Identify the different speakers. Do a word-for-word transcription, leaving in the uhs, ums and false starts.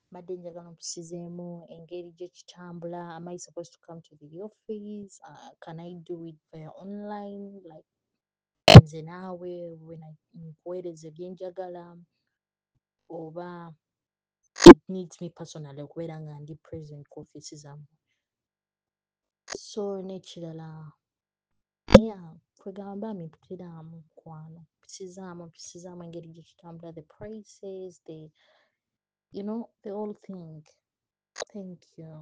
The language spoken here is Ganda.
Speaker 1: mbadde njagala mpisizeemu engeri gye kitambula. Am I supposed to come to the office? Uh, can I do it via online like nze naawe when I nkuweereza byenjagala oba it needs me personally okubeera nga ndi present ku office zammwe. So n'ekirala yeah kwegamba mpitiramu mukwano mpisizaamu mpisizaamu engeri gye kitambula, the prices, the you know the whole thing. Thank you.